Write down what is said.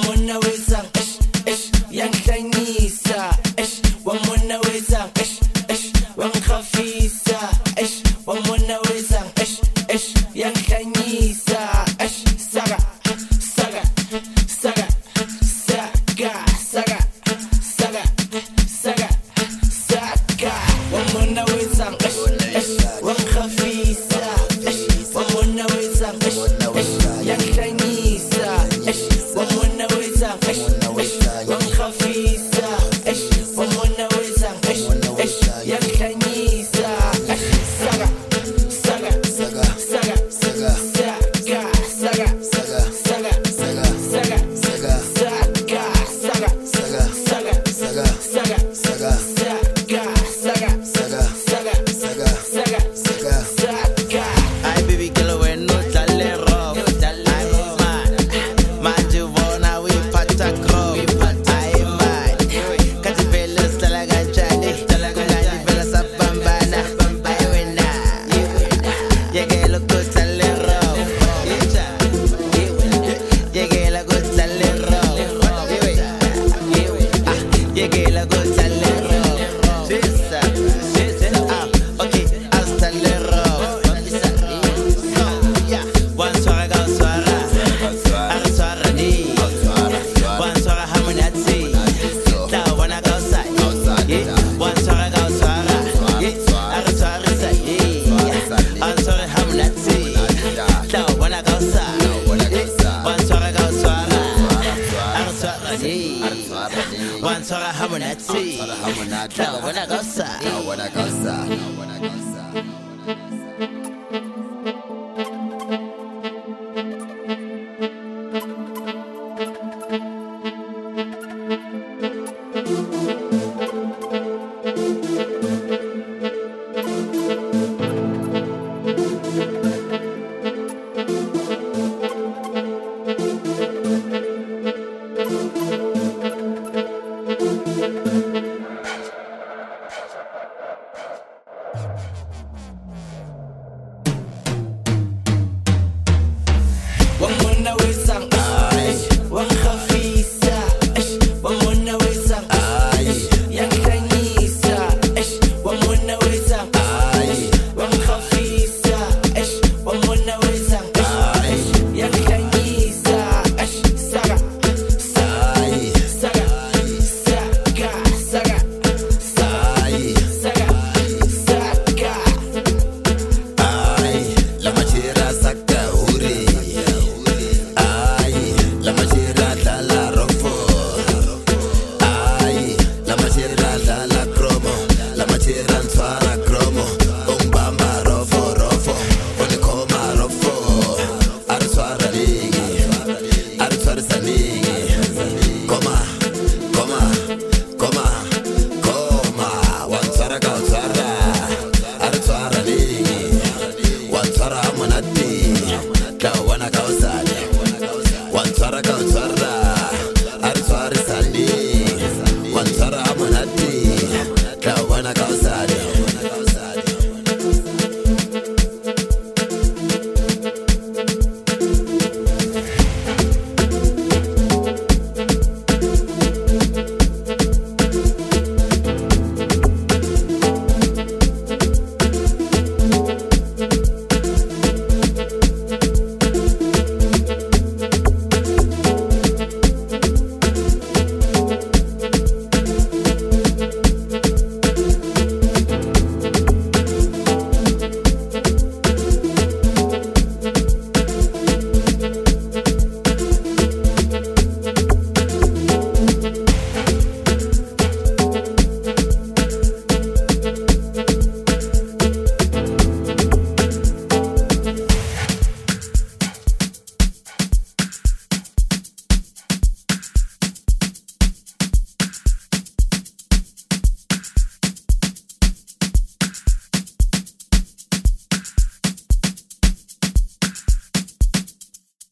wamona wezang, yangihlanyisa, wamona wezang, wangikhafisa, wamona wezang, yangihlanyisa, saga, saga, saga, saga, saga, saga, saga, saga, wamona wezang, wangikhafisa, wamona wezang, yangihlanyisa, wamona wezang, wangikhafisa, wamona wezang, yangihlanyisa, saga, saga, saga, saga, saga, saga, saga, saga, saga, saga, saga, saga, saga, saga, saga, saga, saga, saga. Ay, baby, que lo bueno dale rough. Ay, man, manjubona we patakro. Ay, man, katipelos talagang chali. Katipelos sa bambana. Ay, wena, llegué loco dale rough. Llegué loco dale rough. Llegué loco dale rough. Okay, hasta le rough. One soirée, go soirée. Ar soirée ni. One soirée hamunati. Da wanna go side. One soirée, go soirée. Ar soirée say. One soirée hamunati. Da wanna go side. One soirée, go soirée. Ar soirée ni. One soirée hamunati. Da wanna go side.